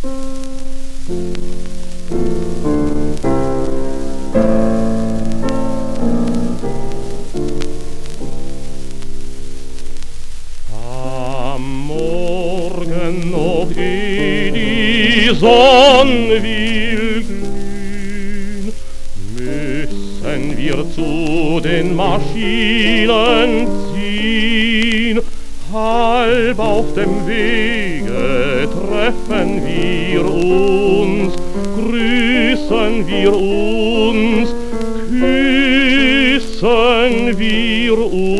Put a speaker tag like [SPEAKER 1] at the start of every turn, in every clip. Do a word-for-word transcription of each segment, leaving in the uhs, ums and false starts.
[SPEAKER 1] Am Morgen noch eh die Sonne will glühen, müssen wir zu den Maschinen ziehen. Halb auf dem Wege treffen wir uns, grüßen wir uns, küssen wir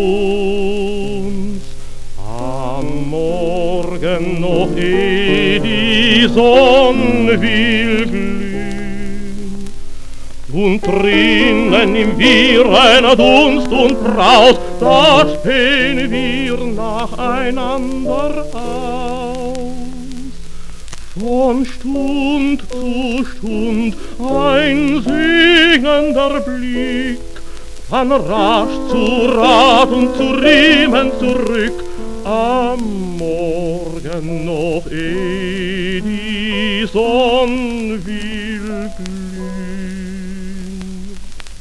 [SPEAKER 1] uns. Am Morgen noch eh die Sonne will glühen und drinnen im Wirren Dunst und Braus, da spähen wir nacheinander aus. Von Stund zu Stund ein singender Blick, dann rasch zu Rat und zu Riemen zurück. Am Morgen noch eh die Sonne will glühen.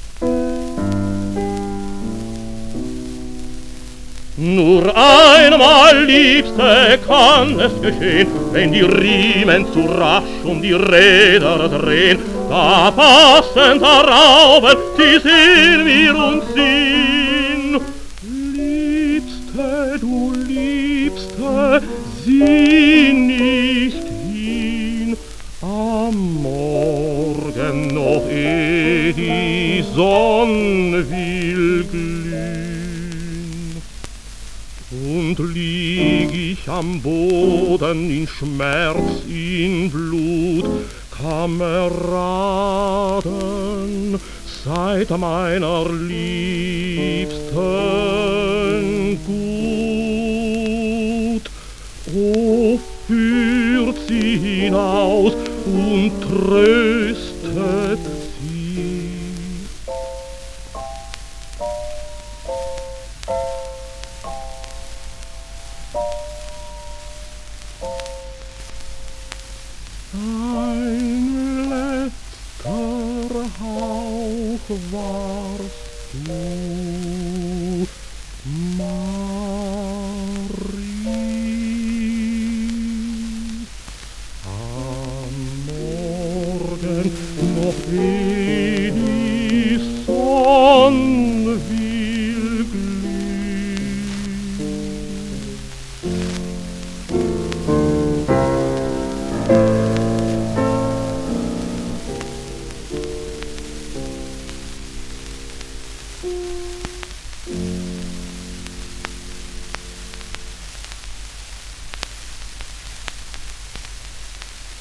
[SPEAKER 1] Nur einmal, Liebste, kann es geschehen, wenn die Riemen zu rasch um die Räder drehen, da passen da Rauben, sie sehen wir uns hin. Liebste, du Liebste, sieh nicht hin, am Morgen noch eh die Sonne will glühen. Und lieg ich am Boden in Schmerz, in Blut, Kameraden, seid meiner Liebsten gut. O führt sie hinaus und tröstet sie. Ein letzter Hauch warst du, Marie. Am Morgen noch eh die Sonne will glühen. Thank you.